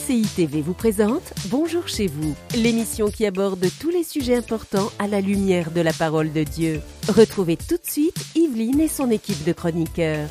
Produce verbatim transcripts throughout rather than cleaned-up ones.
C I T V vous présente Bonjour chez vous, l'émission qui aborde tous les sujets importants à la lumière de la parole de Dieu. Retrouvez tout de suite Yveline et son équipe de chroniqueurs.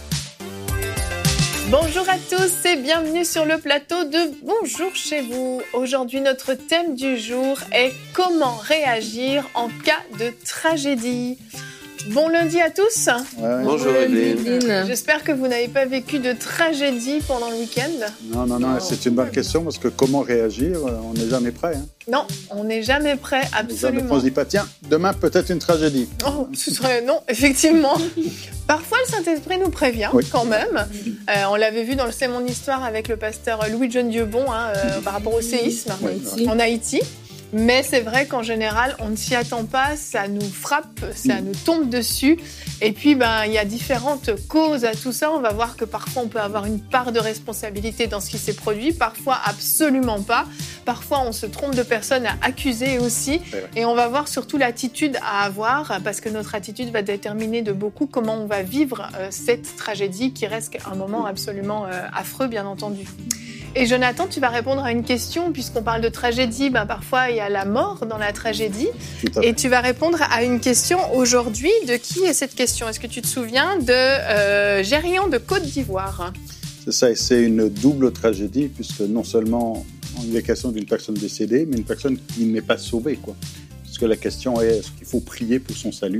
Bonjour à tous et bienvenue sur le plateau de Bonjour chez vous. Aujourd'hui, notre thème du jour est comment réagir en cas de tragédie. Bon lundi à tous. Ouais. Bonjour Yveline. J'espère que vous n'avez pas vécu de tragédie pendant le week-end. Non, non, non, c'est une bonne question parce que comment réagir, on n'est jamais prêt. Hein. Non, on n'est jamais prêt, absolument. On ne se dit pas, tiens, demain peut-être une tragédie. Oh, ce serait, non, effectivement. Parfois, le Saint-Esprit nous prévient, oui. quand même. Euh, on l'avait vu dans le C'est mon histoire avec le pasteur Louis-John Dieubon hein, euh, par rapport au séisme oui, en Haïti. Mais c'est vrai qu'en général, on ne s'y attend pas, ça nous frappe, ça nous tombe dessus. Et puis, ben, il y a différentes causes à tout ça. On va voir que parfois, on peut avoir une part de responsabilité dans ce qui s'est produit. Parfois, absolument pas. Parfois, on se trompe de personne à accuser aussi. Et on va voir surtout l'attitude à avoir, parce que notre attitude va déterminer de beaucoup comment on va vivre euh, cette tragédie qui reste un moment absolument euh, affreux, bien entendu. Et Jonathan, tu vas répondre à une question, puisqu'on parle de tragédie, ben parfois il y a la mort dans la tragédie. Et tu vas répondre à une question aujourd'hui. De qui est cette question ? Est-ce que tu te souviens de euh, Gérion de Côte d'Ivoire ? C'est ça, et c'est une double tragédie, puisque non seulement il est question d'une personne décédée, mais une personne qui n'est pas sauvée, quoi. Puisque la question est, est-ce qu'il faut prier pour son salut ?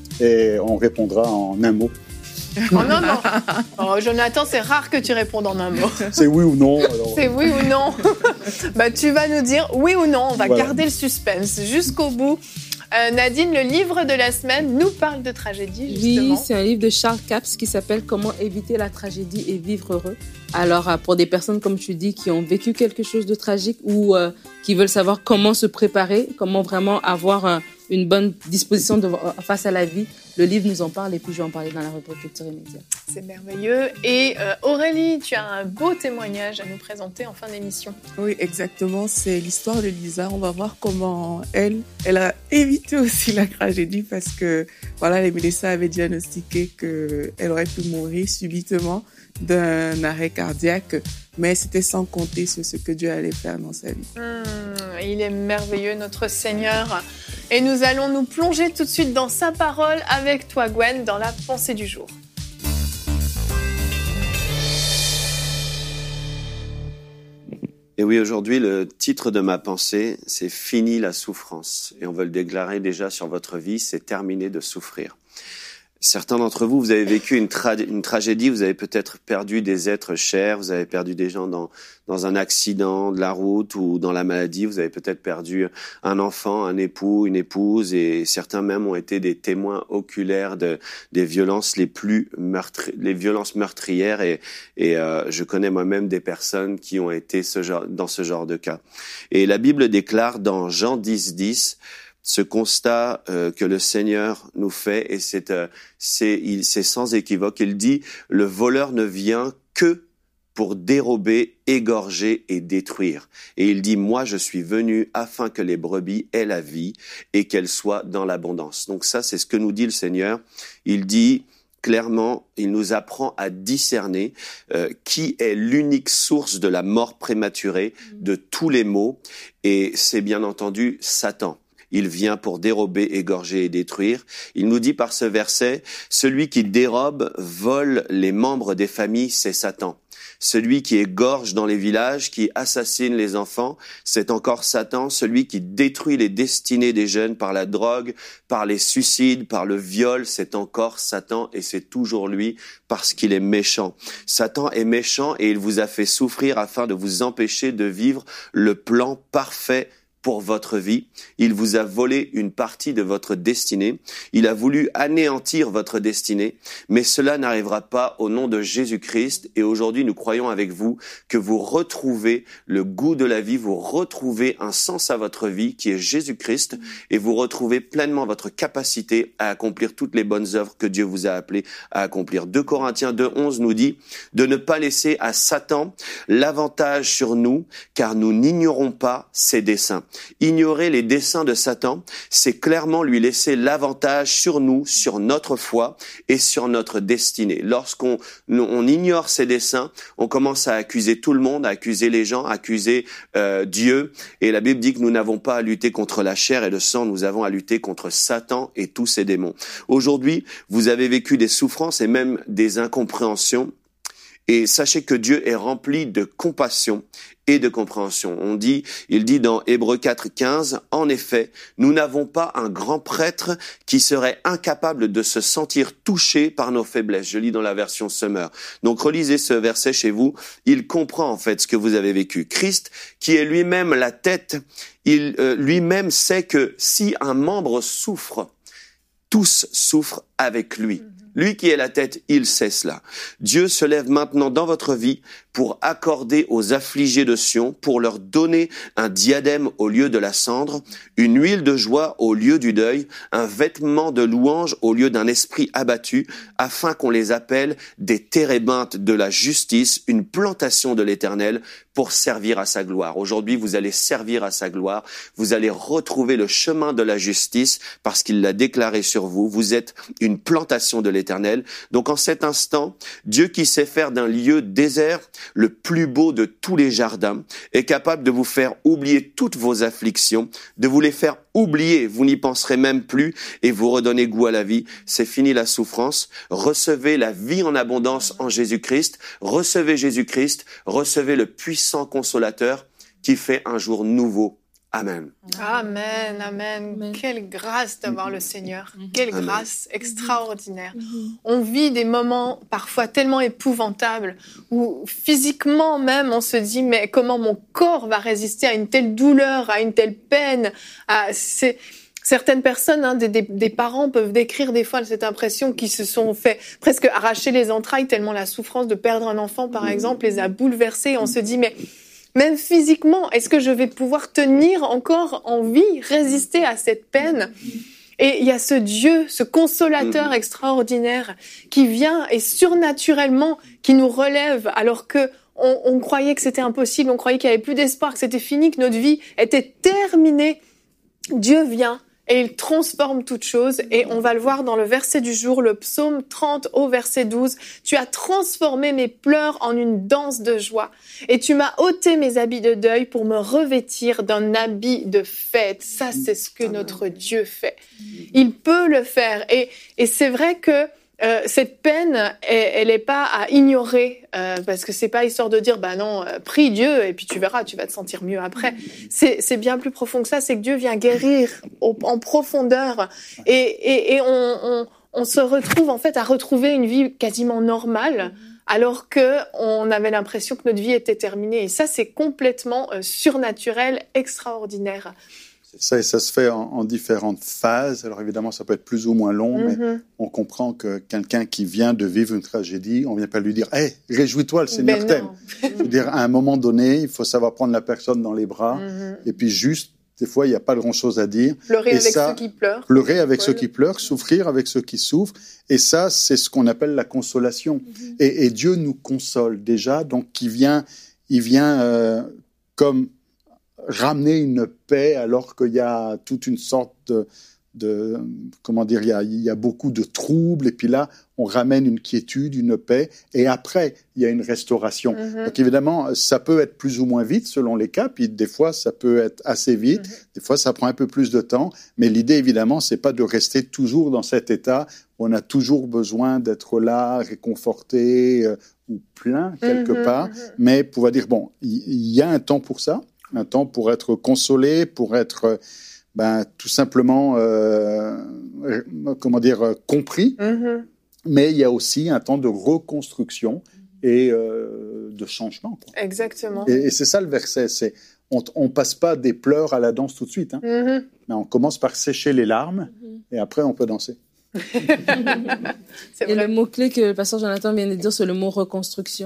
Et on répondra en un mot. Oh non, non. Oh, Jonathan, c'est rare que tu répondes en un mot. C'est oui ou non. Alors... C'est oui ou non. Bah, tu vas nous dire oui ou non. On va voilà. garder le suspense jusqu'au bout. Euh, Nadine, le livre de la semaine nous parle de tragédie, justement. Oui, c'est un livre de Charles Capps qui s'appelle « Comment éviter la tragédie et vivre heureux ». Alors, pour des personnes, comme tu dis, qui ont vécu quelque chose de tragique ou euh, qui veulent savoir comment se préparer, comment vraiment avoir un, une bonne disposition de, face à la vie, le livre nous en parle et puis je vais en parler dans la rubrique Culture et Médias. C'est merveilleux. Et euh, Aurélie, tu as un beau témoignage à nous présenter en fin d'émission. Oui, exactement. C'est l'histoire de Lisa. On va voir comment elle, elle a évité aussi la tragédie parce que voilà, les médecins avaient diagnostiqué qu'elle aurait pu mourir subitement d'un arrêt cardiaque, mais c'était sans compter sur ce que Dieu allait faire dans sa vie. Mmh, il est merveilleux, notre Seigneur. Et nous allons nous plonger tout de suite dans sa parole avec toi, Gwen, dans la pensée du jour. Et oui, aujourd'hui, le titre de ma pensée, c'est « Fini la souffrance ». Et on veut le déclarer déjà sur votre vie, c'est « Terminé de souffrir ». Certains d'entre vous, vous avez vécu une, tra- une tragédie, vous avez peut-être perdu des êtres chers, vous avez perdu des gens dans, dans un accident de la route ou dans la maladie, vous avez peut-être perdu un enfant, un époux, une épouse, et certains même ont été des témoins oculaires de, des violences les plus meurtri- les violences meurtrières, et, et euh, je connais moi-même des personnes qui ont été ce genre, dans ce genre de cas. Et la Bible déclare dans Jean dix dix, ce constat euh, que le Seigneur nous fait, et c'est, euh, c'est, il, c'est sans équivoque. Il dit « Le voleur ne vient que pour dérober, égorger et détruire. » Et il dit « Moi, je suis venu afin que les brebis aient la vie et qu'elles soient dans l'abondance. » Donc ça, c'est ce que nous dit le Seigneur. Il dit clairement, il nous apprend à discerner euh, qui est l'unique source de la mort prématurée, de tous les maux, et c'est bien entendu Satan. Il vient pour dérober, égorger et détruire. Il nous dit par ce verset, celui qui dérobe, vole les membres des familles, c'est Satan. Celui qui égorge dans les villages, qui assassine les enfants, c'est encore Satan. Celui qui détruit les destinées des jeunes par la drogue, par les suicides, par le viol, c'est encore Satan et c'est toujours lui parce qu'il est méchant. Satan est méchant et il vous a fait souffrir afin de vous empêcher de vivre le plan parfait pour votre vie. Il vous a volé une partie de votre destinée. Il a voulu anéantir votre destinée, mais cela n'arrivera pas au nom de Jésus-Christ. Et aujourd'hui, nous croyons avec vous que vous retrouvez le goût de la vie, vous retrouvez un sens à votre vie qui est Jésus-Christ, et vous retrouvez pleinement votre capacité à accomplir toutes les bonnes œuvres que Dieu vous a appelé à accomplir. deux Corinthiens deux onze nous dit de ne pas laisser à Satan l'avantage sur nous, car nous n'ignorons pas ses desseins. Ignorer les desseins de Satan, c'est clairement lui laisser l'avantage sur nous, sur notre foi et sur notre destinée. Lorsqu'on on ignore ses desseins, on commence à accuser tout le monde, à accuser les gens, à accuser euh, Dieu. Et la Bible dit que nous n'avons pas à lutter contre la chair et le sang, nous avons à lutter contre Satan et tous ses démons. Aujourd'hui, vous avez vécu des souffrances et même des incompréhensions. Et sachez que Dieu est rempli de compassion et de compréhension. On dit, il dit dans Hébreux quatre, quinze, « En effet, nous n'avons pas un grand prêtre qui serait incapable de se sentir touché par nos faiblesses. » Je lis dans la version Summer. Donc relisez ce verset chez vous. Il comprend en fait ce que vous avez vécu. Christ, qui est lui-même la tête, il euh, lui-même sait que si un membre souffre, tous souffrent avec lui. Lui qui est la tête, il sait cela. Dieu se lève maintenant dans votre vie pour accorder aux affligés de Sion, pour leur donner un diadème au lieu de la cendre, une huile de joie au lieu du deuil, un vêtement de louange au lieu d'un esprit abattu, afin qu'on les appelle des térébintes de la justice, une plantation de l'Éternel pour servir à sa gloire. Aujourd'hui, vous allez servir à sa gloire, vous allez retrouver le chemin de la justice parce qu'il l'a déclaré sur vous. Vous êtes une plantation de l'Éternel. Donc en cet instant, Dieu qui sait faire d'un lieu désert le plus beau de tous les jardins est capable de vous faire oublier toutes vos afflictions, de vous les faire oublier. Vous n'y penserez même plus et vous redonnez goût à la vie. C'est fini la souffrance. Recevez la vie en abondance en Jésus-Christ. Recevez Jésus-Christ. Recevez le puissant consolateur qui fait un jour nouveau. Amen. Amen, amen. Amen. Quelle grâce d'avoir le Seigneur. Quelle amen. Grâce extraordinaire. On vit des moments parfois tellement épouvantables où physiquement même on se dit mais comment mon corps va résister à une telle douleur, à une telle peine. À... C'est... Certaines personnes, hein, des, des, des parents peuvent décrire des fois cette impression qu'ils se sont fait presque arracher les entrailles tellement la souffrance de perdre un enfant par exemple les a bouleversés. On se dit mais même physiquement, est-ce que je vais pouvoir tenir encore en vie, résister à cette peine ? Et il y a ce Dieu, ce consolateur extraordinaire qui vient et surnaturellement qui nous relève alors que on, on croyait que c'était impossible, on croyait qu'il n'y avait plus d'espoir, que c'était fini, que notre vie était terminée. Dieu vient et il transforme toute chose. Et on va le voir dans le verset du jour, le psaume trente au verset douze. « Tu as transformé mes pleurs en une danse de joie. Et tu m'as ôté mes habits de deuil pour me revêtir d'un habit de fête. » Ça, c'est ce que notre Dieu fait. Il peut le faire. Et, et c'est vrai que Euh, cette peine, elle n'est pas à ignorer euh, parce que c'est pas histoire de dire bah non, euh, prie Dieu et puis tu verras, tu vas te sentir mieux après. C'est, c'est bien plus profond que ça. C'est que Dieu vient guérir au, en profondeur et, et, et on, on, on se retrouve en fait à retrouver une vie quasiment normale alors que on avait l'impression que notre vie était terminée. Et ça, c'est complètement euh, surnaturel, extraordinaire. Ça, et ça se fait en, en différentes phases. Alors évidemment, ça peut être plus ou moins long, mm-hmm. mais on comprend que quelqu'un qui vient de vivre une tragédie, on ne vient pas lui dire hey, « réjouis-toi, le Seigneur ben t'aime ». Je veux dire, à un moment donné, il faut savoir prendre la personne dans les bras mm-hmm. et puis juste, des fois, il n'y a pas grand-chose à dire. Pleurer et avec ça, ceux qui pleurent. Pleurer avec ouais. ceux qui pleurent, souffrir avec ceux qui souffrent. Et ça, c'est ce qu'on appelle la consolation. Mm-hmm. Et, et Dieu nous console déjà, donc il vient, il vient euh, comme... ramener une paix alors qu'il y a toute une sorte de, de comment dire, il y a, il y a beaucoup de troubles et puis là, on ramène une quiétude, une paix et après, il y a une restauration. Mm-hmm. Donc évidemment, ça peut être plus ou moins vite selon les cas, puis des fois, ça peut être assez vite, mm-hmm. des fois, ça prend un peu plus de temps, mais l'idée, évidemment, c'est pas de rester toujours dans cet état où on a toujours besoin d'être là, réconforté euh, ou plein quelque mm-hmm. part, mais pouvoir dire, bon, il y, y a un temps pour ça, un temps pour être consolé, pour être ben, tout simplement, euh, comment dire, compris. Mm-hmm. Mais il y a aussi un temps de reconstruction et euh, de changement. Quoi. Exactement. Et, et c'est ça le verset. C'est, on ne passe pas des pleurs à la danse tout de suite. Hein. Mm-hmm. Mais on commence par sécher les larmes mm-hmm. et après on peut danser. C'est et vrai. Le mot-clé que le pasteur Jonathan vient de dire, c'est le mot reconstruction.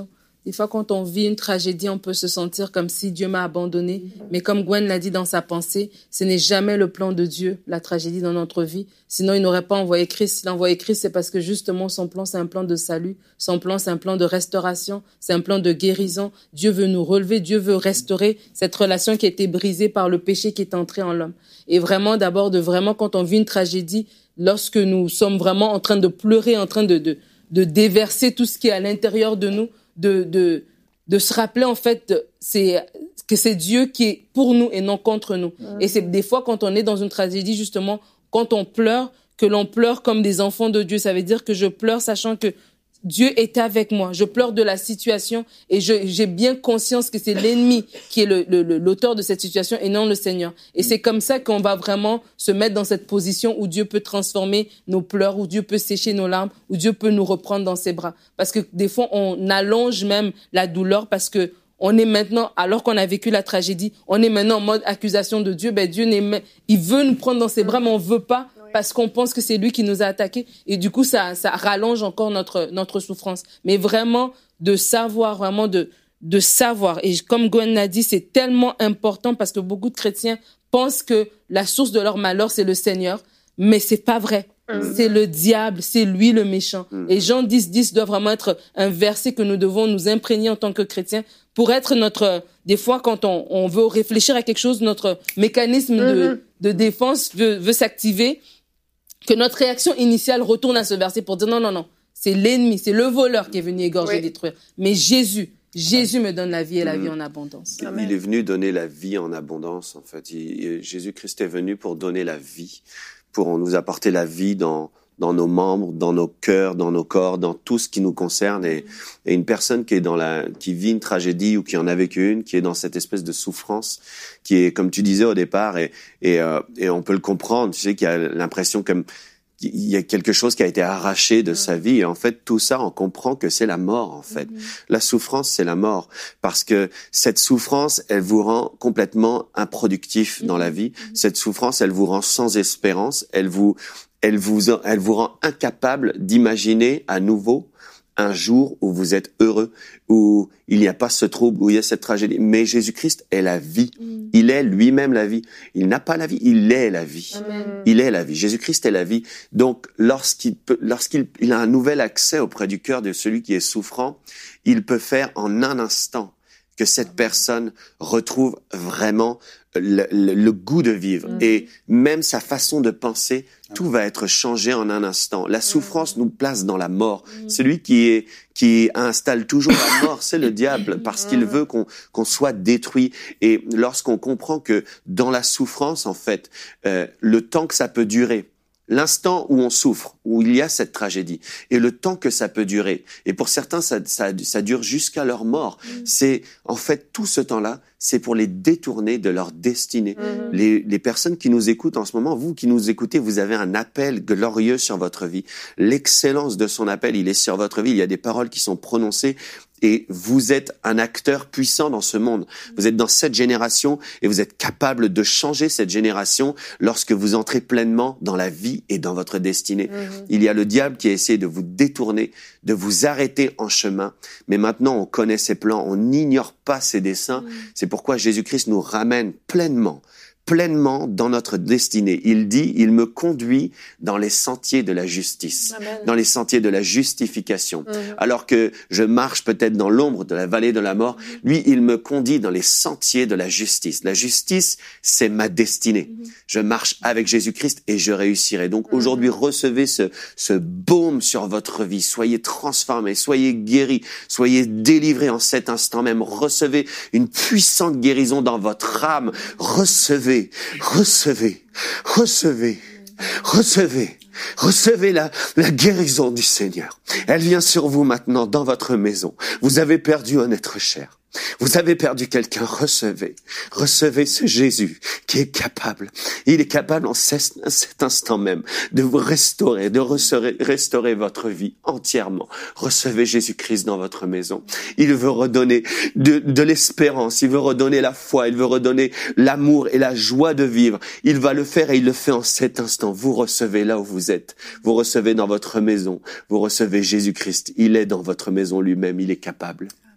Des fois, quand on vit une tragédie, on peut se sentir comme si Dieu m'a abandonné. Mm-hmm. Mais comme Gwen l'a dit dans sa pensée, ce n'est jamais le plan de Dieu, la tragédie dans notre vie. Sinon, il n'aurait pas envoyé Christ. S'il a envoyé Christ, c'est parce que justement, son plan, c'est un plan de salut. Son plan, c'est un plan de restauration. C'est un plan de guérison. Dieu veut nous relever. Dieu veut restaurer cette relation qui a été brisée par le péché qui est entré en l'homme. Et vraiment, d'abord, de vraiment, quand on vit une tragédie, lorsque nous sommes vraiment en train de pleurer, en train de, de, de déverser tout ce qui est à l'intérieur de nous, de, de, de se rappeler, en fait, c'est, que c'est Dieu qui est pour nous et non contre nous. Mmh. Et c'est des fois, quand on est dans une tragédie, justement, quand on pleure, que l'on pleure comme des enfants de Dieu. Ça veut dire que je pleure sachant que Dieu est avec moi. Je pleure de la situation et je, j'ai bien conscience que c'est l'ennemi qui est le, le, l'auteur de cette situation et non le Seigneur. Et c'est comme ça qu'on va vraiment se mettre dans cette position où Dieu peut transformer nos pleurs, où Dieu peut sécher nos larmes, où Dieu peut nous reprendre dans ses bras. Parce que des fois, on allonge même la douleur parce que on est maintenant, alors qu'on a vécu la tragédie, on est maintenant en mode accusation de Dieu. Ben Dieu, n'est, il veut nous prendre dans ses bras, mais on veut pas. Parce qu'on pense que c'est lui qui nous a attaqués. Et du coup, ça, ça rallonge encore notre, notre souffrance. Mais vraiment, de savoir, vraiment de, de savoir. Et comme Gwen l'a dit, c'est tellement important parce que beaucoup de chrétiens pensent que la source de leur malheur, c'est le Seigneur. Mais c'est pas vrai. Mmh. C'est le diable, c'est lui le méchant. Mmh. Et Jean dix dix doit vraiment être un verset que nous devons nous imprégner en tant que chrétiens pour être notre... Des fois, quand on, on veut réfléchir à quelque chose, notre mécanisme mmh. de, de défense veut, veut s'activer. Que notre réaction initiale retourne à ce verset pour dire non, non, non, c'est l'ennemi, c'est le voleur qui est venu égorger, oui. détruire. Mais Jésus, Jésus me donne la vie et la mmh. vie en abondance. Amen. Il est venu donner la vie en abondance, en fait. Il, Jésus-Christ est venu pour donner la vie, pour nous apporter la vie dans, dans nos membres, dans nos cœurs, dans nos corps, dans tout ce qui nous concerne. Et, et une personne qui est dans la, qui vit une tragédie ou qui en a vécu une, qui est dans cette espèce de souffrance, qui est, comme tu disais au départ, et, et, euh, et on peut le comprendre, tu sais, qu'il y a l'impression comme, il y a quelque chose qui a été arraché de mmh. sa vie. Et en fait, tout ça, on comprend que c'est la mort, en fait. Mmh. La souffrance, c'est la mort. Parce que cette souffrance, elle vous rend complètement improductif mmh. dans la vie. Mmh. Cette souffrance, elle vous rend sans espérance. Elle vous, elle vous, elle vous rend incapable d'imaginer à nouveau un jour où vous êtes heureux, où il n'y a pas ce trouble, où il y a cette tragédie. Mais Jésus-Christ est la vie. Mm. Il est lui-même la vie. Il n'a pas la vie, il est la vie. Amen. Il est la vie. Jésus-Christ est la vie. Donc, lorsqu'il peut, lorsqu'il il a un nouvel accès auprès du cœur de celui qui est souffrant, il peut faire en un instant que cette personne retrouve vraiment le, le, le goût de vivre. Mmh. Et même sa façon de penser, tout va être changé en un instant. La souffrance mmh. nous place dans la mort. Mmh. Celui qui est qui installe toujours la mort, c'est le diable, parce qu'il veut qu'on qu'on soit détruit. Et lorsqu'on comprend que dans la souffrance, en fait, euh, le temps que ça peut durer, l'instant où on souffre, où il y a cette tragédie, et le temps que ça peut durer, et pour certains, ça, ça, ça dure jusqu'à leur mort. Mmh. C'est, en fait, tout ce temps-là, c'est pour les détourner de leur destinée. Mmh. Les, les personnes qui nous écoutent en ce moment, vous qui nous écoutez, vous avez un appel glorieux sur votre vie. L'excellence de son appel, il est sur votre vie. Il y a des paroles qui sont prononcées. Et vous êtes un acteur puissant dans ce monde. Vous êtes dans cette génération et vous êtes capable de changer cette génération lorsque vous entrez pleinement dans la vie et dans votre destinée. Mmh. Il y a le diable qui a essayé de vous détourner, de vous arrêter en chemin. Mais maintenant, on connaît ses plans, on n'ignore pas ses desseins. Mmh. C'est pourquoi Jésus-Christ nous ramène pleinement pleinement dans notre destinée. Il dit, il me conduit dans les sentiers de la justice, Amen. Dans les sentiers de la justification. Mmh. Alors que je marche peut-être dans l'ombre de la vallée de la mort, mmh. lui, il me conduit dans les sentiers de la justice. La justice, c'est ma destinée. Mmh. Je marche avec Jésus-Christ et je réussirai. Donc mmh. aujourd'hui, recevez ce, ce baume sur votre vie. Soyez transformés, soyez guéris, soyez délivrés en cet instant même. Recevez une puissante guérison dans votre âme. Recevez Recevez, recevez, recevez, recevez la, la guérison du Seigneur. Elle vient sur vous maintenant dans votre maison. Vous avez perdu un être cher. Vous avez perdu quelqu'un, recevez, recevez ce Jésus qui est capable. Il est capable en cet instant même de vous restaurer, de restaurer, restaurer votre vie entièrement. Recevez Jésus-Christ dans votre maison. Il veut redonner de, de l'espérance, il veut redonner la foi, il veut redonner l'amour et la joie de vivre. Il va le faire et il le fait en cet instant. Vous recevez là où vous êtes. Vous recevez dans votre maison. Vous recevez Jésus-Christ. Il est dans votre maison lui-même. Il est capable.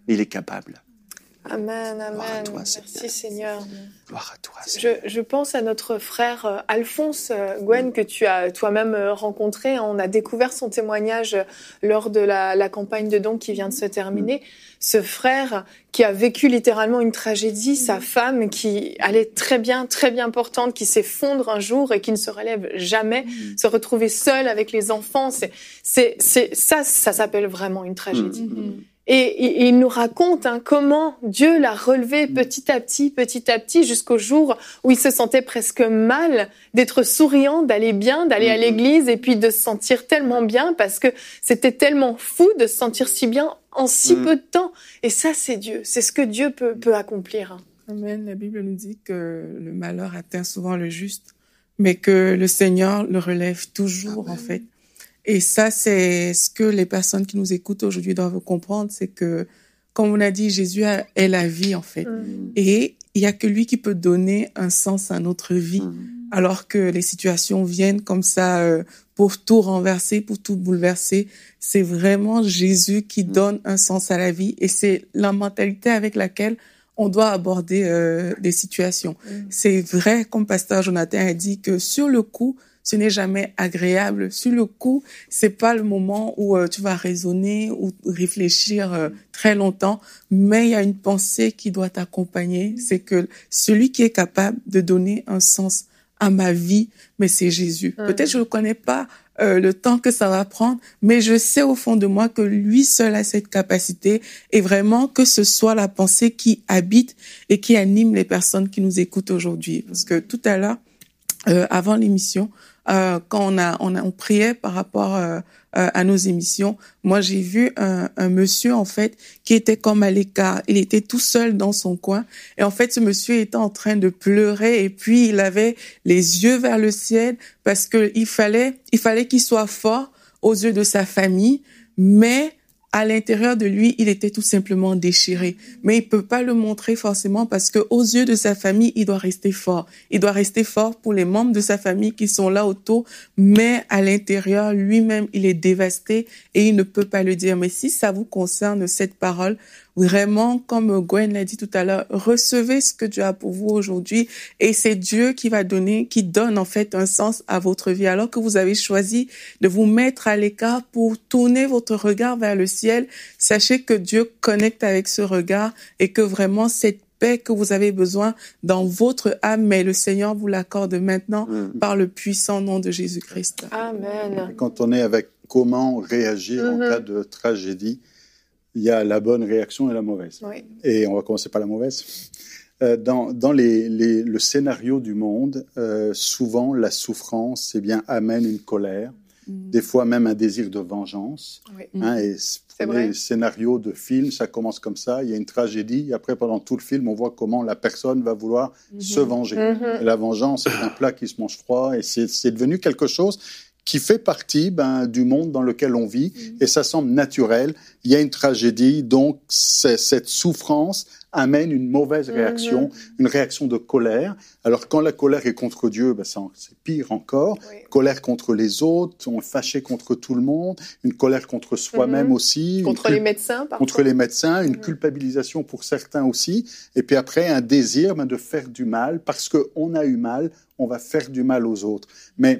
Il est capable. Amen, amen. Gloire à toi, Merci Seigneur. Gloire à toi, Je, je pense à notre frère euh, Alphonse, euh, Gwen, que tu as toi-même euh, rencontré. On a découvert son témoignage euh, lors de la, la campagne de dons qui vient de se terminer. Ce frère qui a vécu littéralement une tragédie, sa femme qui allait très bien, très bien portante, qui s'effondre un jour et qui ne se relève jamais, mmh. se retrouver seul avec les enfants, c'est, c'est, c'est, ça, ça s'appelle vraiment une tragédie. Mmh. Et, et, et il nous raconte hein, comment Dieu l'a relevé petit à petit, petit à petit, jusqu'au jour où il se sentait presque mal d'être souriant, d'aller bien, d'aller à l'église et puis de se sentir tellement bien parce que c'était tellement fou de se sentir si bien en si mmh. peu de temps. Et ça, c'est Dieu. C'est ce que Dieu peut, peut accomplir. Amen. La Bible nous dit que le malheur atteint souvent le juste, mais que le Seigneur le relève toujours, Amen. En fait. Et ça, c'est ce que les personnes qui nous écoutent aujourd'hui doivent comprendre, c'est que, comme on a dit, Jésus est la vie, en fait. Mmh. Et il y a que lui qui peut donner un sens à notre vie, mmh. alors que les situations viennent comme ça euh, pour tout renverser, pour tout bouleverser. C'est vraiment Jésus qui mmh. donne un sens à la vie et c'est la mentalité avec laquelle on doit aborder euh, des situations. Mmh. C'est vrai, comme Pasteur Jonathan a dit, que sur le coup, ce n'est jamais agréable. Sur le coup, c'est pas le moment où euh, tu vas raisonner ou réfléchir euh, très longtemps, mais il y a une pensée qui doit t'accompagner. C'est que celui qui est capable de donner un sens à ma vie, mais c'est Jésus. Mmh. Peut-être je ne connais pas euh, le temps que ça va prendre, mais je sais au fond de moi que lui seul a cette capacité et vraiment que ce soit la pensée qui habite et qui anime les personnes qui nous écoutent aujourd'hui. Parce que tout à l'heure, euh, avant l'émission, Euh, quand on a, on a, on priait par rapport euh, euh, à nos émissions, moi j'ai vu un, un monsieur en fait qui était comme à l'écart. Il était tout seul dans son coin et en fait ce monsieur était en train de pleurer et puis il avait les yeux vers le ciel parce que il fallait, il fallait qu'il soit fort aux yeux de sa famille, mais à l'intérieur de lui, il était tout simplement déchiré. Mais il peut pas le montrer forcément parce que aux yeux de sa famille, il doit rester fort. Il doit rester fort pour les membres de sa famille qui sont là autour. Mais à l'intérieur, lui-même, il est dévasté et il ne peut pas le dire. Mais si ça vous concerne, cette parole, vraiment, comme Gwen l'a dit tout à l'heure, recevez ce que Dieu a pour vous aujourd'hui et c'est Dieu qui va donner, qui donne en fait un sens à votre vie. Alors que vous avez choisi de vous mettre à l'écart pour tourner votre regard vers le ciel, sachez que Dieu connecte avec ce regard et que vraiment cette paix que vous avez besoin dans votre âme, mais le Seigneur vous l'accorde maintenant mmh. par le puissant nom de Jésus-Christ. Amen. Quand on est avec comment réagir mmh. en cas de tragédie, il y a la bonne réaction et la mauvaise. Oui. Et on va commencer par la mauvaise. Euh, dans dans les, les, le scénario du monde, euh, souvent la souffrance eh bien, amène une colère, mmh. des fois même un désir de vengeance. Oui. Hein, et c'est vrai. Les scénarios de films, ça commence comme ça, il y a une tragédie, et après pendant tout le film, on voit comment la personne va vouloir mmh. se venger. Mmh. Et la vengeance, c'est un plat qui se mange froid, et c'est, c'est devenu quelque chose qui fait partie ben, du monde dans lequel on vit, mmh. et ça semble naturel. Il y a une tragédie, donc c'est, cette souffrance amène une mauvaise réaction, mmh. une réaction de colère. Alors quand la colère est contre Dieu, ben, c'est, c'est pire encore. Oui. Colère contre les autres, on est fâché contre tout le monde, une colère contre soi-même mmh. aussi. Contre cul- les médecins, parfois. Contre les médecins, une mmh. culpabilisation pour certains aussi. Et puis après, un désir ben, de faire du mal, parce qu'on a eu mal, on va faire du mal aux autres. Mais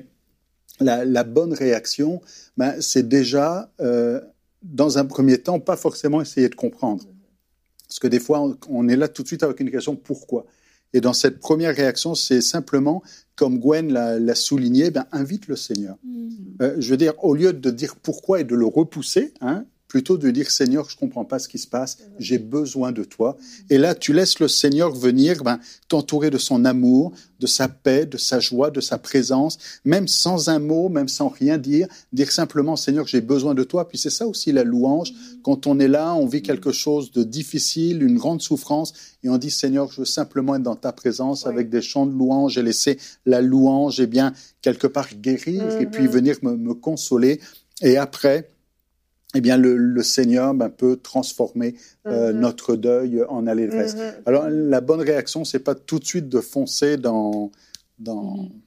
La, la bonne réaction, ben, c'est déjà, euh, dans un premier temps, pas forcément essayer de comprendre. Parce que des fois, on, on est là tout de suite avec une question « pourquoi ?» Et dans cette première réaction, c'est simplement, comme Gwen l'a, l'a souligné, ben, invite le Seigneur. Mmh. Euh, je veux dire, au lieu de dire « pourquoi ?» et de le repousser, hein, plutôt de dire « Seigneur, je comprends pas ce qui se passe, j'ai besoin de toi ». Et là, tu laisses le Seigneur venir ben, t'entourer de son amour, de sa paix, de sa joie, de sa présence, même sans un mot, même sans rien dire, dire simplement « Seigneur, j'ai besoin de toi ». Puis c'est ça aussi la louange. Quand on est là, on vit quelque chose de difficile, une grande souffrance, et on dit « Seigneur, je veux simplement être dans ta présence oui. avec des chants de louange et laisser la louange, eh bien, quelque part guérir mm-hmm. et puis venir me, me consoler. » Et après, eh bien, le, le Seigneur ben, peut transformer euh, mm-hmm. notre deuil en allégresse. Mm-hmm. Alors, la bonne réaction, c'est pas tout de suite de foncer dans, dans, mm-hmm.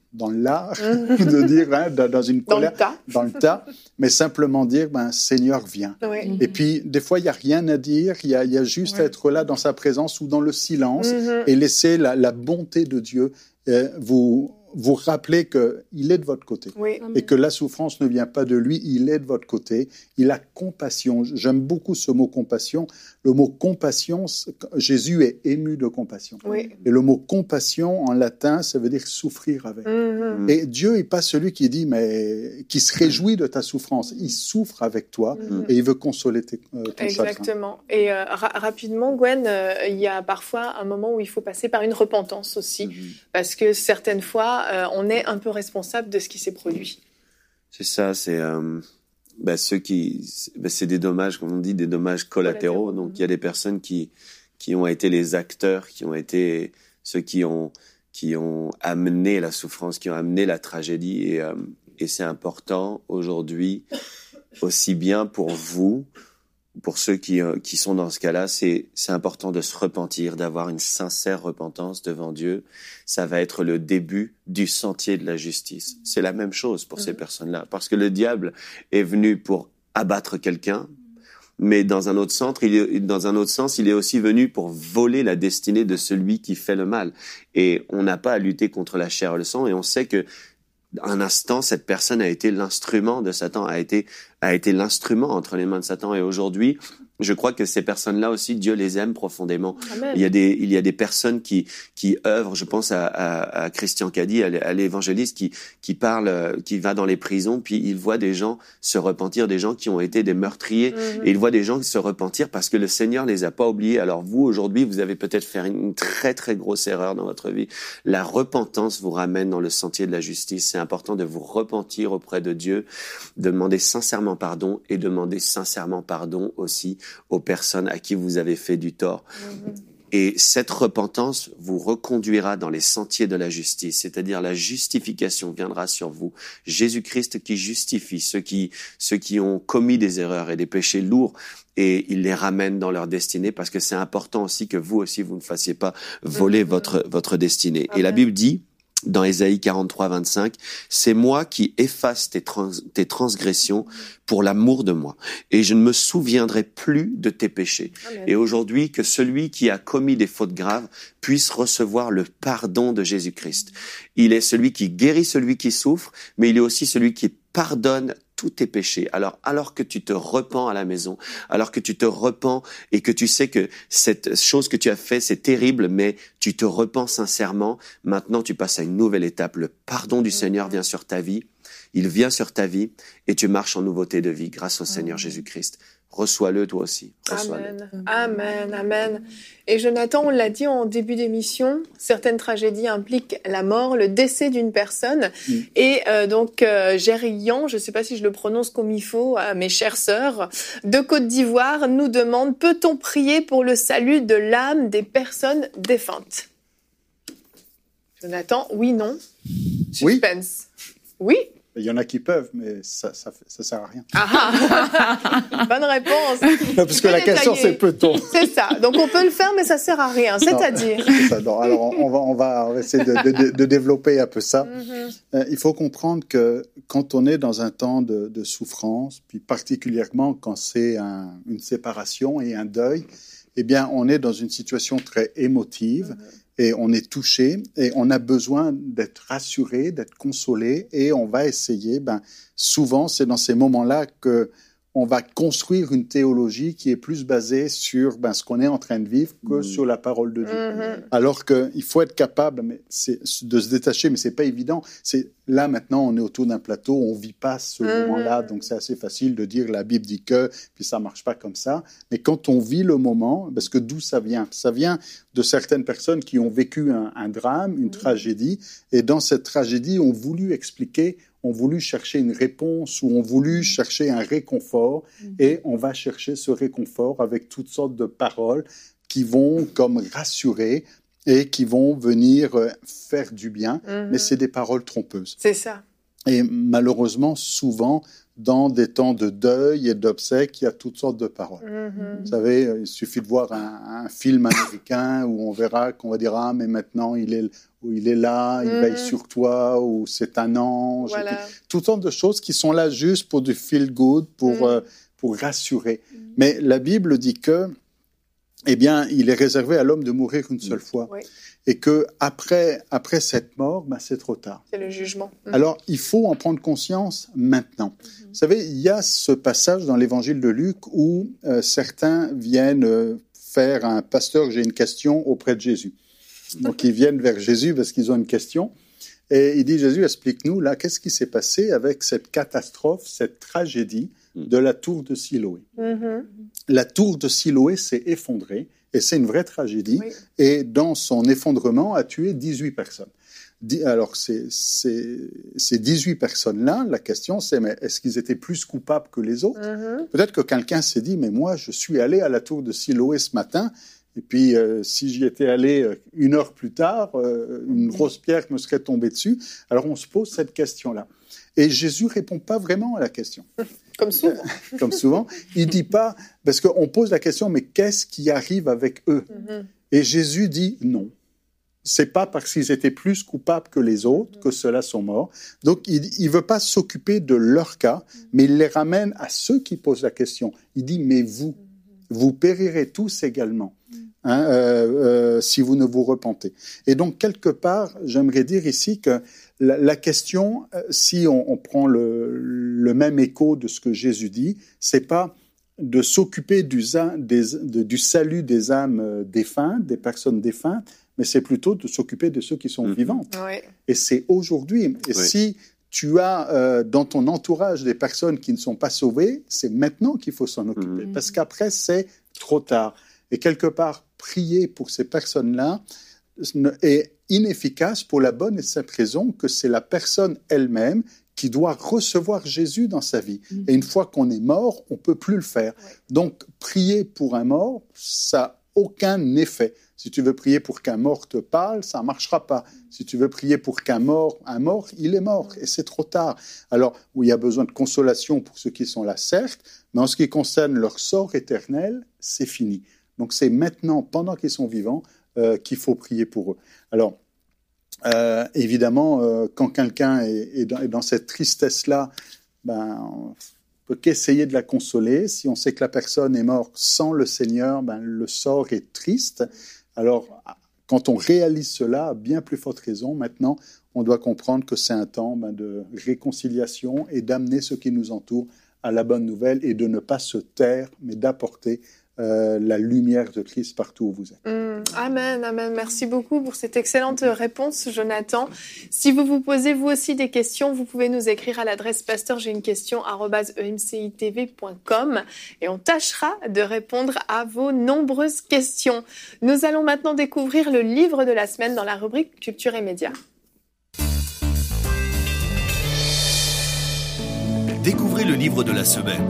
dans l'art de dire, hein, dans une colère, dans le tas, dans le tas mais simplement dire, ben, Seigneur, viens. Oui. Et puis, des fois, il n'y a rien à dire, il y a, y a juste ouais. à être là dans sa présence ou dans le silence mm-hmm. et laisser la, la bonté de Dieu euh, vous... vous rappelez qu'il est de votre côté oui. et que la souffrance ne vient pas de lui, il est de votre côté. Il a compassion. J'aime beaucoup ce mot compassion. Le mot compassion, Jésus est ému de compassion. Oui. Et le mot compassion en latin, ça veut dire souffrir avec. Mm-hmm. Et Dieu n'est pas celui qui dit, mais qui se réjouit de ta souffrance. Il souffre avec toi mm-hmm. et il veut consoler tes, euh, ton chagrin. Exactement. Et euh, ra- rapidement, Gwen, euh, il y a parfois un moment où il faut passer par une repentance aussi, mm-hmm. parce que certaines fois, Euh, on est un peu responsable de ce qui s'est produit. C'est ça, c'est euh, bah, ceux qui, bah, c'est des dommages, comme on dit, des dommages collatéraux. collatéraux. Donc il y a des personnes qui qui ont été les acteurs, qui ont été ceux qui ont qui ont amené la souffrance, qui ont amené la tragédie. Et euh, et c'est important aujourd'hui, aussi bien pour vous. Pour ceux qui euh, qui sont dans ce cas-là, c'est c'est important de se repentir, d'avoir une sincère repentance devant Dieu. Ça va être le début du sentier de la justice. C'est la même chose pour mmh. ces personnes-là, parce que le diable est venu pour abattre quelqu'un, mais dans un autre sens, il est dans un autre sens, il est aussi venu pour voler la destinée de celui qui fait le mal. Et on n'a pas à lutter contre la chair et le sang, et on sait que un instant, cette personne a été l'instrument de Satan, a été a été l'instrument entre les mains de Satan. Et aujourd'hui, je crois que ces personnes-là aussi, Dieu les aime profondément. Amen. Il y a des il y a des personnes qui qui œuvrent. Je pense à, à, à Christian Cady, à l'évangéliste qui qui parle, qui va dans les prisons, puis il voit des gens se repentir, des gens qui ont été des meurtriers, mm-hmm. et il voit des gens se repentir parce que le Seigneur les a pas oubliés. Alors vous, aujourd'hui, vous avez peut-être fait une très très grosse erreur dans votre vie. La repentance vous ramène dans le sentier de la justice. C'est important de vous repentir auprès de Dieu, de demander sincèrement pardon et demander sincèrement pardon aussi aux personnes à qui vous avez fait du tort. Mm-hmm. Et cette repentance vous reconduira dans les sentiers de la justice, c'est-à-dire la justification viendra sur vous. Jésus-Christ qui justifie ceux qui, ceux qui ont commis des erreurs et des péchés lourds, et il les ramène dans leur destinée, parce que c'est important aussi que vous aussi, vous ne fassiez pas voler mm-hmm. votre, votre destinée. Amen. Et la Bible dit, dans Ésaïe quarante-trois, vingt-cinq, c'est moi qui efface tes, trans, tes transgressions pour l'amour de moi, et je ne me souviendrai plus de tes péchés. Amen. Et aujourd'hui, que celui qui a commis des fautes graves puisse recevoir le pardon de Jésus-Christ. Il est celui qui guérit celui qui souffre, mais il est aussi celui qui pardonne tous tes péchés. Alors, alors que tu te repens à la maison, alors que tu te repens et que tu sais que cette chose que tu as fait, c'est terrible, mais tu te repens sincèrement, maintenant tu passes à une nouvelle étape. Le pardon du Seigneur vient sur ta vie, il vient sur ta vie et tu marches en nouveauté de vie grâce au Seigneur Jésus-Christ. Reçois-le toi aussi. Reçois-le. Amen, amen, amen. Et Jonathan, on l'a dit en début d'émission, certaines tragédies impliquent la mort, le décès d'une personne. Mm. Et euh, donc, euh, Gérian, je ne sais pas si je le prononce comme il faut, à mes chères sœurs, de Côte d'Ivoire, nous demande, peut-on prier pour le salut de l'âme des personnes défuntes? Jonathan, oui, non? Suspense. Oui. Oui. Il y en a qui peuvent, mais ça ça, ça sert à rien. Ah, bonne réponse. Parce que la question, c'est peut-on. C'est ça. Donc on peut le faire, mais ça sert à rien. C'est-à-dire. C'est ça. Non, alors on va, on va, on va essayer de, de, de développer un peu ça. Mm-hmm. Euh, il faut comprendre que quand on est dans un temps de, de souffrance, puis particulièrement quand c'est un, une séparation et un deuil, eh bien, on est dans une situation très émotive. Mm-hmm. Et on est touché et on a besoin d'être rassuré, d'être consolé, et on va essayer, ben, souvent c'est dans ces moments-là que on va construire une théologie qui est plus basée sur ben, ce qu'on est en train de vivre que mmh. sur la parole de Dieu. Mmh. Alors qu'il faut être capable mais c'est, de se détacher, mais c'est pas évident. C'est, là, maintenant, on est autour d'un plateau, on vit pas ce mmh. moment-là, donc c'est assez facile de dire la Bible dit que, puis ça marche pas comme ça. Mais quand on vit le moment, parce que d'où ça vient? Ça vient de certaines personnes qui ont vécu un, un drame, une mmh. tragédie, et dans cette tragédie, ont voulu expliquer, ont voulu chercher une réponse ou ont voulu chercher un réconfort, mmh. et on va chercher ce réconfort avec toutes sortes de paroles qui vont comme rassurer et qui vont venir faire du bien, mmh. mais c'est des paroles trompeuses. C'est ça. Et malheureusement, souvent, dans des temps de deuil et d'obsèques, il y a toutes sortes de paroles. Mm-hmm. Vous savez, il suffit de voir un, un film américain où on verra qu'on va dire « Ah, mais maintenant, il est, il est là, il mm-hmm. veille sur toi », ou « C'est un ange voilà. ». Toutes sortes de choses qui sont là juste pour du feel-good, pour, mm. euh, pour rassurer. Mm. Mais la Bible dit que, eh bien, il est réservé à l'homme de mourir une seule fois. Oui. Et que après, après cette mort, ben, c'est trop tard. C'est le jugement. Mmh. Alors, il faut en prendre conscience maintenant. Mmh. Vous savez, il y a ce passage dans l'évangile de Luc où euh, certains viennent euh, faire un pasteur, j'ai une question auprès de Jésus. Donc, ils viennent vers Jésus parce qu'ils ont une question. Et il dit, Jésus, explique-nous, là, qu'est-ce qui s'est passé avec cette catastrophe, cette tragédie de la tour de Siloé. Mmh. La tour de Siloé s'est effondrée. Et c'est une vraie tragédie. Oui. Et dans son effondrement, a tué dix-huit personnes. Alors, ces, ces, ces dix-huit personnes-là, la question, c'est, mais est-ce qu'ils étaient plus coupables que les autres? Mm-hmm. Peut-être que quelqu'un s'est dit, mais moi, je suis allé à la tour de Siloé ce matin, et puis euh, si j'y étais allé une heure plus tard, euh, une grosse pierre me serait tombée dessus. Alors, on se pose cette question-là. Et Jésus répond pas vraiment à la question. Comme souvent. Comme souvent. Il dit pas, parce qu'on pose la question, mais qu'est-ce qui arrive avec eux? Mm-hmm. Et Jésus dit non. C'est pas parce qu'ils étaient plus coupables que les autres mm-hmm. que ceux-là sont morts. Donc, il ne veut pas s'occuper de leur cas, mm-hmm. mais il les ramène à ceux qui posent la question. Il dit, mais vous, mm-hmm. vous périrez tous également. Mm-hmm. Hein, euh, euh, si vous ne vous repentez. Et donc, quelque part, j'aimerais dire ici que la, la question, euh, si on, on prend le, le même écho de ce que Jésus dit, c'est pas de s'occuper du, des, de, du salut des âmes défuntes, des personnes défuntes, mais c'est plutôt de s'occuper de ceux qui sont mmh. vivants. Oui. Et c'est aujourd'hui. Et oui. si tu as euh, dans ton entourage des personnes qui ne sont pas sauvées, c'est maintenant qu'il faut s'en occuper, mmh. parce qu'après, c'est trop tard. Et quelque part, prier pour ces personnes-là est inefficace pour la bonne et simple raison que c'est la personne elle-même qui doit recevoir Jésus dans sa vie. Mmh. Et une fois qu'on est mort, on ne peut plus le faire. Ouais. Donc, prier pour un mort, ça n'a aucun effet. Si tu veux prier pour qu'un mort te parle, ça ne marchera pas. Si tu veux prier pour qu'un mort, un mort, il est mort et c'est trop tard. Alors, où il y a besoin de consolation pour ceux qui sont là, certes, mais en ce qui concerne leur sort éternel, c'est fini. Donc, c'est maintenant, pendant qu'ils sont vivants, euh, qu'il faut prier pour eux. Alors, euh, évidemment, euh, quand quelqu'un est, est, dans, est dans cette tristesse-là, ben, on peut qu'essayer de la consoler. Si on sait que la personne est morte sans le Seigneur, ben, le sort est triste. Alors, quand on réalise cela, à bien plus forte raison, maintenant, on doit comprendre que c'est un temps ben, de réconciliation et d'amener ceux qui nous entourent à la bonne nouvelle et de ne pas se taire, mais d'apporter Euh, la lumière de Christ partout où vous êtes. Mmh, amen, amen. Merci beaucoup pour cette excellente réponse, Jonathan. Si vous vous posez vous aussi des questions, vous pouvez nous écrire à l'adresse pasteur j'ai une question arobase e m c i t v point com et on tâchera de répondre à vos nombreuses questions. Nous allons maintenant découvrir le livre de la semaine dans la rubrique Culture et Médias. Découvrez le livre de la semaine.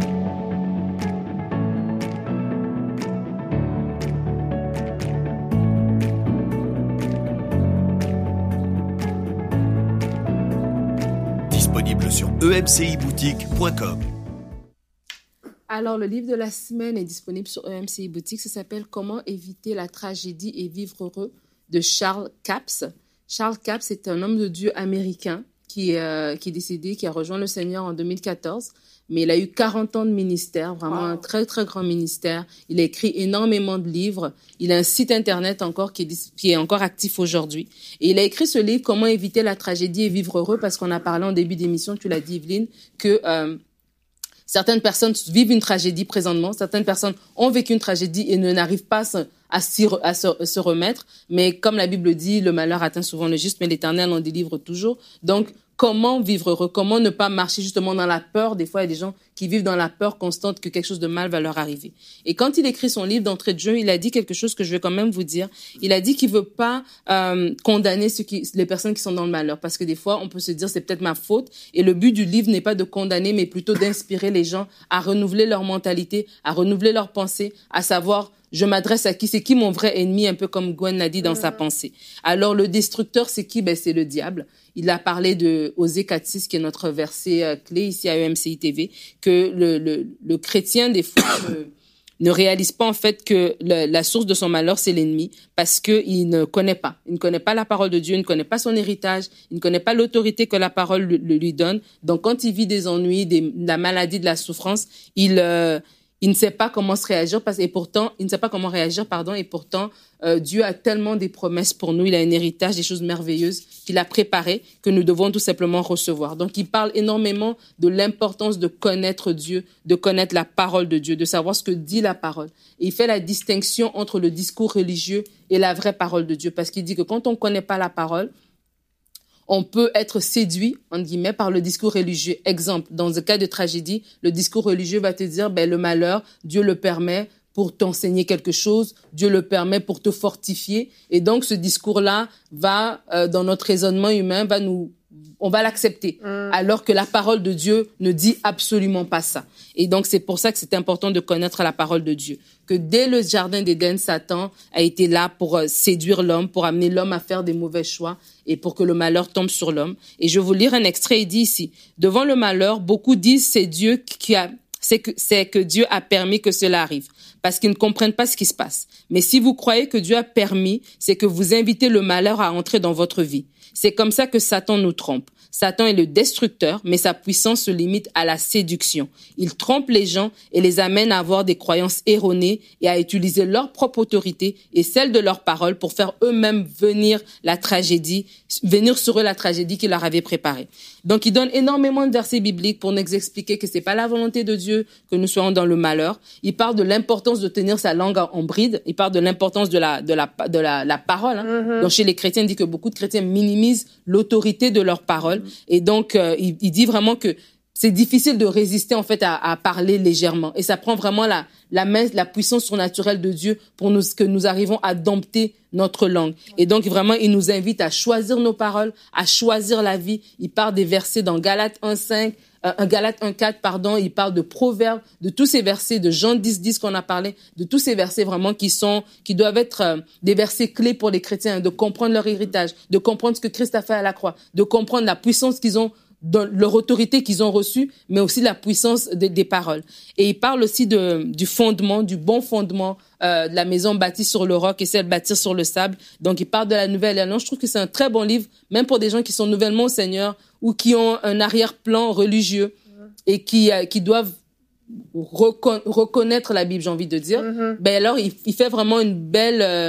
Disponible sur e m c i boutique point com. Alors, le livre de la semaine est disponible sur E M C I Boutique. Ça s'appelle « Comment éviter la tragédie et vivre heureux » de Charles Capps. Charles Capps est un homme de Dieu américain qui, euh, qui est décédé, qui a rejoint le Seigneur en deux mille quatorze. Mais il a eu quarante ans de ministère, vraiment wow. un très, très grand ministère. Il a écrit énormément de livres. Il a un site Internet encore qui est, qui est encore actif aujourd'hui. Et il a écrit ce livre « Comment éviter la tragédie et vivre heureux » parce qu'on a parlé en début d'émission, tu l'as dit, Evelyne, que euh, certaines personnes vivent une tragédie présentement. Certaines personnes ont vécu une tragédie et ne n'arrivent pas à, à, à se, à se remettre. Mais comme la Bible dit, le malheur atteint souvent le juste, mais l'Éternel en délivre toujours. Donc, comment vivre heureux? Comment ne pas marcher justement dans la peur? Des fois, il y a des gens qui vivent dans la peur constante que quelque chose de mal va leur arriver. Et quand il écrit son livre d'entrée de jeu, il a dit quelque chose que je vais quand même vous dire. Il a dit qu'il veut pas euh, condamner ceux qui, les personnes qui sont dans le malheur, parce que des fois, on peut se dire c'est peut-être ma faute. Et le but du livre n'est pas de condamner, mais plutôt d'inspirer les gens à renouveler leur mentalité, à renouveler leurs pensées, à savoir je m'adresse à qui? C'est qui mon vrai ennemi? Un peu comme Gwen l'a dit dans mmh. sa pensée. Alors, le destructeur, c'est qui? Ben, c'est le diable. Il a parlé de Osée quatre six, qui est notre verset euh, clé ici à E M C I T V, que le, le, le chrétien, des fois, ne, ne réalise pas, en fait, que le, la source de son malheur, c'est l'ennemi, parce qu'il ne connaît pas. Il ne connaît pas la parole de Dieu, il ne connaît pas son héritage, il ne connaît pas l'autorité que la parole lui, lui donne. Donc, quand il vit des ennuis, des, de la maladie, de la souffrance, il... Euh, Il ne sait pas comment se réagir parce et pourtant il ne sait pas comment réagir pardon et pourtant euh, Dieu a tellement des promesses pour nous, il a un héritage, des choses merveilleuses qu'il a préparées que nous devons tout simplement recevoir. Donc il parle énormément de l'importance de connaître Dieu, de connaître la parole de Dieu, de savoir ce que dit la parole. Et il fait la distinction entre le discours religieux et la vraie parole de Dieu parce qu'il dit que quand on ne connaît pas la parole, on peut être séduit, entre guillemets, par le discours religieux. Exemple, dans un cas de tragédie, le discours religieux va te dire, ben, le malheur, Dieu le permet pour t'enseigner quelque chose, Dieu le permet pour te fortifier. Et donc, ce discours-là va, euh, dans notre raisonnement humain, va nous, on va l'accepter. Mmh. Alors que la parole de Dieu ne dit absolument pas ça. Et donc, c'est pour ça que c'est important de connaître la parole de Dieu. Que dès le jardin d'Éden, Satan a été là pour euh, séduire l'homme, pour amener l'homme à faire des mauvais choix et pour que le malheur tombe sur l'homme. Et je vais vous lire un extrait, il dit ici, « Devant le malheur, beaucoup disent c'est Dieu qui a, c'est que, c'est que Dieu a permis que cela arrive, parce qu'ils ne comprennent pas ce qui se passe. Mais si vous croyez que Dieu a permis, c'est que vous invitez le malheur à entrer dans votre vie. C'est comme ça que Satan nous trompe. Satan est le destructeur, mais sa puissance se limite à la séduction. Il trompe les gens et les amène à avoir des croyances erronées et à utiliser leur propre autorité et celle de leurs paroles pour faire eux-mêmes venir la tragédie, venir sur eux la tragédie qu'il leur avait préparée. Donc, il donne énormément de versets bibliques pour nous expliquer que c'est pas la volonté de Dieu que nous soyons dans le malheur. Il parle de l'importance de tenir sa langue en bride. Il parle de l'importance de la, de la, de la, la parole. Hein. Mm-hmm. Donc, chez les chrétiens, il dit que beaucoup de chrétiens minimisent l'autorité de leur parole. Et donc, euh, il, il dit vraiment que c'est difficile de résister, en fait, à, à parler légèrement. Et ça prend vraiment la, la main, la puissance surnaturelle de Dieu pour nous, que nous arrivons à dompter notre langue. Et donc, vraiment, il nous invite à choisir nos paroles, à choisir la vie. Il parle des versets dans Galates un cinq, euh, Galates un quatre, pardon. Il parle de Proverbes, de tous ces versets, de Jean dix dix qu'on a parlé, de tous ces versets vraiment qui sont, qui doivent être euh, des versets clés pour les chrétiens, de comprendre leur héritage, de comprendre ce que Christ a fait à la croix, de comprendre la puissance qu'ils ont dans leur autorité qu'ils ont reçue, mais aussi la puissance de, des paroles. Et il parle aussi de, du fondement, du bon fondement euh, de la maison bâtie sur le roc et celle bâtie sur le sable. Donc, il parle de la nouvelle alliance. Je trouve que c'est un très bon livre, même pour des gens qui sont nouvellement au Seigneur ou qui ont un arrière-plan religieux et qui, euh, qui doivent recon- reconnaître la Bible, j'ai envie de dire. Mm-hmm. Ben alors, il, il fait vraiment une belle... Euh,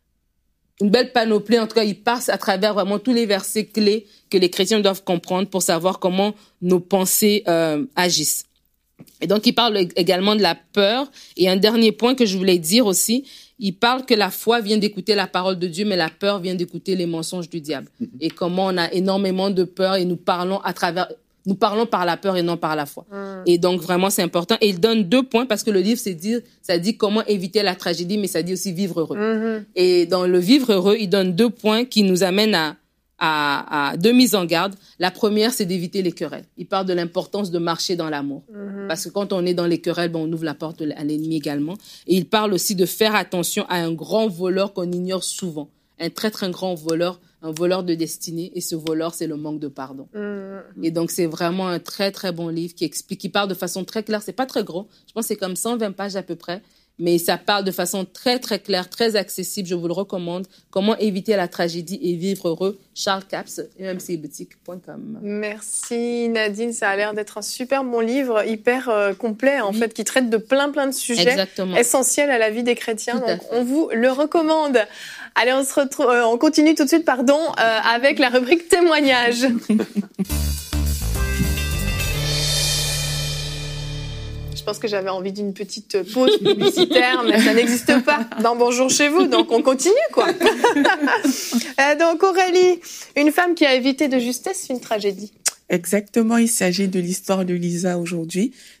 une belle panoplie. En tout cas, il passe à travers vraiment tous les versets clés que les chrétiens doivent comprendre pour savoir comment nos pensées euh, agissent. Et donc, il parle également de la peur. Et un dernier point que je voulais dire aussi, il parle que la foi vient d'écouter la parole de Dieu, mais la peur vient d'écouter les mensonges du diable. Mm-hmm. Et comment on a énormément de peur et nous parlons à travers... Nous parlons par la peur et non par la foi. Mmh. Et donc, vraiment, c'est important. Et il donne deux points parce que le livre, c'est dire, ça dit comment éviter la tragédie, mais ça dit aussi vivre heureux. Mmh. Et dans le vivre heureux, il donne deux points qui nous amènent à, à, à deux mises en garde. La première, c'est d'éviter les querelles. Il parle de l'importance de marcher dans l'amour. Mmh. Parce que quand on est dans les querelles, ben, on ouvre la porte à l'ennemi également. Et il parle aussi de faire attention à un grand voleur qu'on ignore souvent. Un très, très grand voleur, un voleur de destinée. Et ce voleur, c'est le manque de pardon. Mmh. Et donc, c'est vraiment un très, très bon livre qui explique, qui parle de façon très claire. C'est pas très gros. Je pense que c'est comme cent vingt pages à peu près. Mais ça parle de façon très, très claire, très accessible. Je vous le recommande. Comment éviter la tragédie et vivre heureux. Charles Capps, E M C I boutique point com. Merci Nadine. Ça a l'air d'être un super bon livre, hyper euh, complet, en oui. fait, qui traite de plein, plein de sujets Exactement. essentiels à la vie des chrétiens. Tout Donc, on vous le recommande. Allez, on se retrouve, euh, on continue tout de suite, pardon, euh, avec la rubrique témoignages. Je pense que j'avais envie d'une petite pause publicitaire, mais ça n'existe pas dans Bonjour chez vous, donc on continue, quoi. euh, donc Aurélie, une femme qui a évité de justesse une tragédie. Exactement, il s'agit de l'histoire de Lisa aujourd'hui.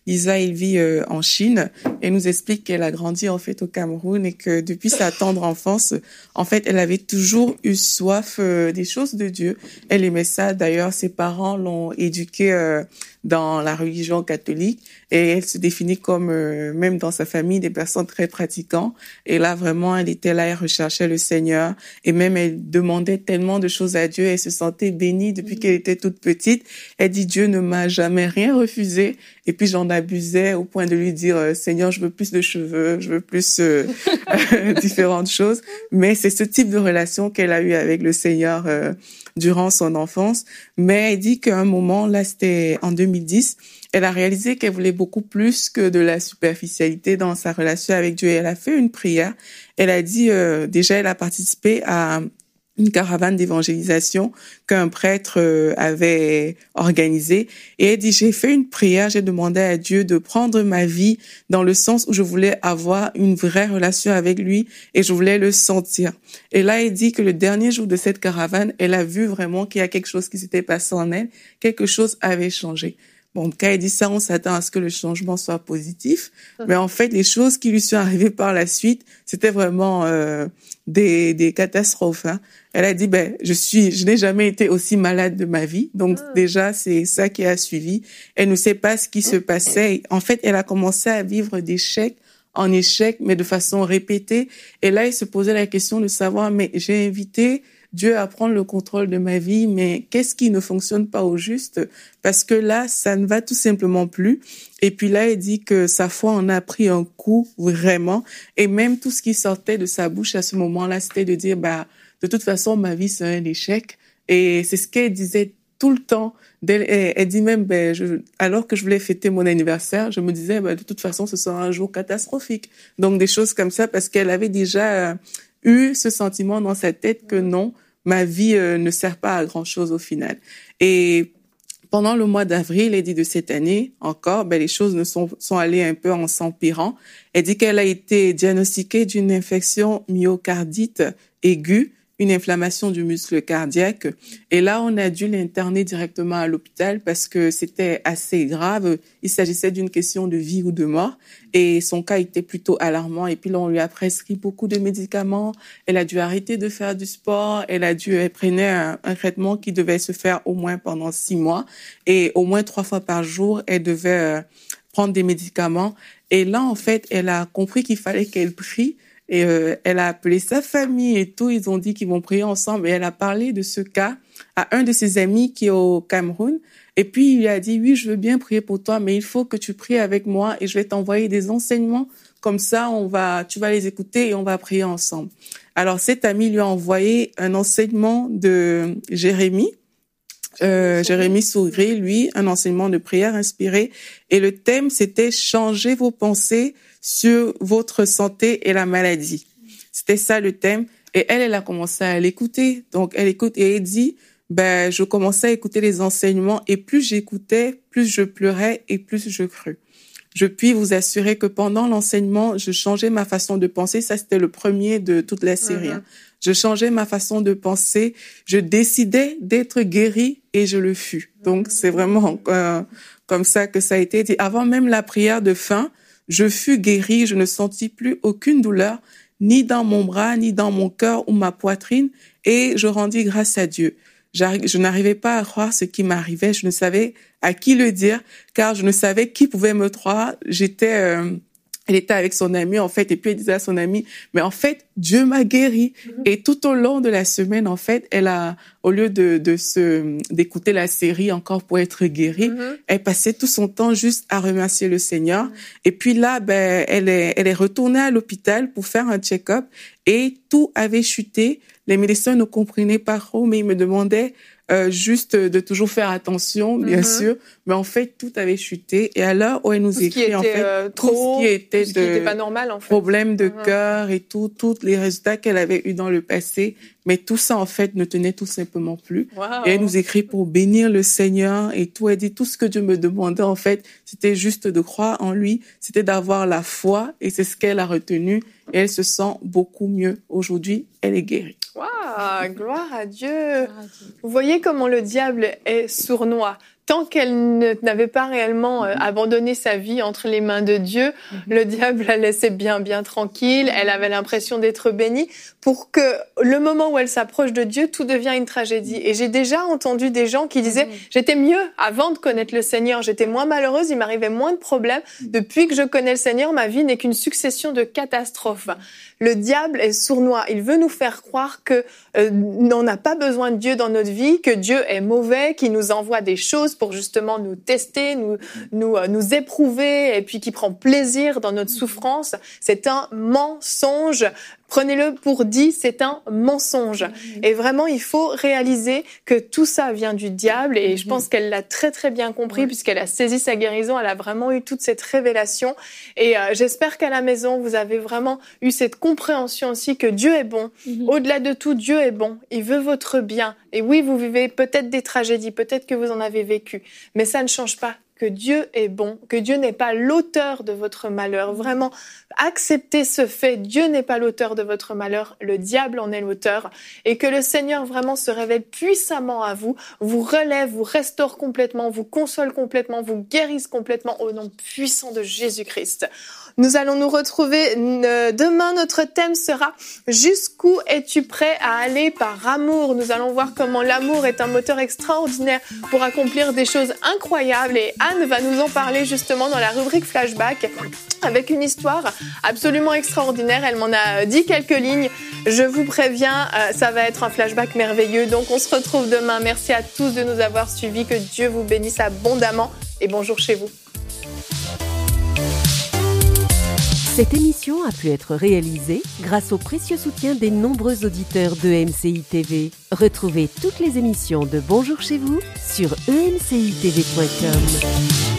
Lisa, elle vit euh, en Chine. Elle nous explique qu'elle a grandi en fait au Cameroun et que depuis sa tendre enfance, en fait, elle avait toujours eu soif euh, des choses de Dieu. Elle aimait ça. D'ailleurs, ses parents l'ont éduquée euh, dans la religion catholique et elle se définit comme, euh, même dans sa famille, des personnes très pratiquantes. Et là, vraiment, elle était là, elle recherchait le Seigneur et même elle demandait tellement de choses à Dieu. Elle se sentait bénie depuis mmh. qu'elle était toute petite. Elle dit, Dieu ne m'a jamais rien refusé. Et puis, j'en abusais au point de lui dire, euh, Seigneur, je veux plus de cheveux, je veux plus euh, différentes choses. Mais c'est ce type de relation qu'elle a eu avec le Seigneur euh, durant son enfance. Mais elle dit qu'à un moment, là, c'était en deux mille dix, elle a réalisé qu'elle voulait beaucoup plus que de la superficialité dans sa relation avec Dieu. Elle a fait une prière. Elle a dit, euh, déjà, elle a participé à une caravane d'évangélisation qu'un prêtre euh, avait organisée. Et elle dit, j'ai fait une prière, j'ai demandé à Dieu de prendre ma vie dans le sens où je voulais avoir une vraie relation avec lui et je voulais le sentir. Et là, elle dit que le dernier jour de cette caravane, elle a vu vraiment qu'il y a quelque chose qui s'était passé en elle, quelque chose avait changé. Bon, quand elle dit ça, on s'attend à ce que le changement soit positif. Mais en fait, les choses qui lui sont arrivées par la suite, c'était vraiment euh, des, des catastrophes. Hein. Elle a dit, ben, je suis, je n'ai jamais été aussi malade de ma vie. Donc ah. déjà, c'est ça qui a suivi. Elle ne sait pas ce qui se passait. En fait, elle a commencé à vivre d'échec en échec, mais de façon répétée. Et là, elle se posait la question de savoir, mais j'ai invité Dieu à prendre le contrôle de ma vie, mais qu'est-ce qui ne fonctionne pas au juste? Parce que là, ça ne va tout simplement plus. Et puis là, elle dit que sa foi en a pris un coup, vraiment. Et même tout ce qui sortait de sa bouche à ce moment-là, c'était de dire, bah, de toute façon, ma vie, c'est un échec. Et c'est ce qu'elle disait tout le temps. Elle, elle dit même, ben, je, alors que je voulais fêter mon anniversaire, je me disais, ben, de toute façon, ce sera un jour catastrophique. Donc, des choses comme ça, parce qu'elle avait déjà euh, eu ce sentiment dans sa tête que non, ma vie euh, ne sert pas à grand-chose au final. Et pendant le mois d'avril, elle dit de cette année encore, ben les choses ne sont sont allées un peu en s'empirant. Elle dit qu'elle a été diagnostiquée d'une infection myocardite aiguë, une inflammation du muscle cardiaque. Et là, on a dû l'interner directement à l'hôpital parce que c'était assez grave. Il s'agissait d'une question de vie ou de mort. Et son cas était plutôt alarmant. Et puis là, on lui a prescrit beaucoup de médicaments. Elle a dû arrêter de faire du sport. Elle a dû, elle prenait un, un traitement qui devait se faire au moins pendant six mois. Et au moins trois fois par jour, elle devait euh, prendre des médicaments. Et là, en fait, elle a compris qu'il fallait qu'elle prie. Et euh, elle a appelé sa famille et tout. Ils ont dit qu'ils vont prier ensemble. Et elle a parlé de ce cas à un de ses amis qui est au Cameroun. Et puis, il lui a dit, oui, je veux bien prier pour toi, mais il faut que tu pries avec moi et je vais t'envoyer des enseignements. Comme ça, on va, tu vas les écouter et on va prier ensemble. Alors, cet ami lui a envoyé un enseignement de Jérémie. Euh, Jérémie Sougré, lui, un enseignement de prière inspiré. Et le thème, c'était « Changer vos pensées sur votre santé et la maladie ». C'était ça le thème. Et elle, elle a commencé à l'écouter. Donc, elle écoute et elle dit, ben, je commençais à écouter les enseignements et plus j'écoutais, plus je pleurais et plus je crus. Je puis vous assurer que pendant l'enseignement, je changeais ma façon de penser. Ça, c'était le premier de toute la série. Mm-hmm. Je changeais ma façon de penser. Je décidais d'être guérie et je le fus. Donc, c'est vraiment euh, comme ça que ça a été dit. Avant même la prière de fin, je fus guérie. Je ne sentis plus aucune douleur, ni dans mon bras, ni dans mon cœur ou ma poitrine. Et je rendis grâce à Dieu. Je n'arrivais pas à croire ce qui m'arrivait. Je ne savais à qui le dire, car je ne savais qui pouvait me croire. J'étais, euh, elle était avec son ami, en fait, et puis elle disait à son ami, mais en fait, Dieu m'a guérie. Mm-hmm. Et tout au long de la semaine, en fait, elle a, au lieu de, de se, d'écouter la série encore pour être guérie, mm-hmm. elle passait tout son temps juste à remercier le Seigneur. Mm-hmm. Et puis là, ben, elle est, elle est retournée à l'hôpital pour faire un check-up et tout avait chuté. Les médecins ne comprenaient pas trop, mais ils me demandaient euh, juste de toujours faire attention, bien mm-hmm. sûr. Mais en fait, tout avait chuté. Et à l'heure où elle nous tout écrit, était, en fait, euh, trop, tout ce qui était tout ce de qui était pas normal, en fait. problèmes de mm-hmm. cœur et tout, tous les résultats qu'elle avait eus dans le passé. Mais tout ça, en fait, ne tenait tout simplement plus. Wow. Et elle nous écrit pour bénir le Seigneur et tout. Elle dit tout ce que Dieu me demandait, en fait, c'était juste de croire en lui, c'était d'avoir la foi et c'est ce qu'elle a retenu. Et elle se sent beaucoup mieux. Aujourd'hui, elle est guérie. Waouh, gloire à Dieu. Vous voyez comment le diable est sournois. tant qu'elle ne, n'avait pas réellement euh, abandonné sa vie entre les mains de Dieu, mm-hmm. le diable la laissait bien, bien tranquille. Elle avait l'impression d'être bénie. Pour que le moment où elle s'approche de Dieu, tout devient une tragédie. Et j'ai déjà entendu des gens qui disaient mm-hmm. « J'étais mieux avant de connaître le Seigneur. J'étais moins malheureuse, il m'arrivait moins de problèmes. Depuis que je connais le Seigneur, ma vie n'est qu'une succession de catastrophes. » Le diable est sournois. Il veut nous faire croire que euh, on n'a pas besoin de Dieu dans notre vie, que Dieu est mauvais, qu'il nous envoie des choses pour justement nous tester, nous nous euh, nous éprouver, et puis qui prend plaisir dans notre souffrance. C'est un mensonge. Prenez-le pour dit, c'est un mensonge. Et vraiment, il faut réaliser que tout ça vient du diable. Et je pense qu'elle l'a très, très bien compris, puisqu'elle a saisi sa guérison. Elle a vraiment eu toute cette révélation. Et euh, j'espère qu'à la maison, vous avez vraiment eu cette compréhension aussi que Dieu est bon. Mm-hmm. Au-delà de tout, Dieu est bon. Il veut votre bien. Et oui, vous vivez peut-être des tragédies, peut-être que vous en avez vécu. Mais ça ne change pas que Dieu est bon, que Dieu n'est pas l'auteur de votre malheur. Vraiment, acceptez ce fait. Dieu n'est pas l'auteur de votre malheur, le diable en est l'auteur. Et que le Seigneur vraiment se révèle puissamment à vous, vous relève, vous restaure complètement, vous console complètement, vous guérisse complètement au nom puissant de Jésus-Christ. Nous allons nous retrouver demain. Notre thème sera « Jusqu'où es-tu prêt à aller par amour ?» Nous allons voir comment l'amour est un moteur extraordinaire pour accomplir des choses incroyables. Et Anne va nous en parler justement dans la rubrique Flashback avec une histoire absolument extraordinaire. Elle m'en a dit quelques lignes. Je vous préviens, ça va être un flashback merveilleux. Donc on se retrouve demain. Merci à tous de nous avoir suivis. Que Dieu vous bénisse abondamment et bonjour chez vous. Cette émission a pu être réalisée grâce au précieux soutien des nombreux auditeurs d'E M C I T V. Retrouvez toutes les émissions de Bonjour chez vous sur e m c i t v point com.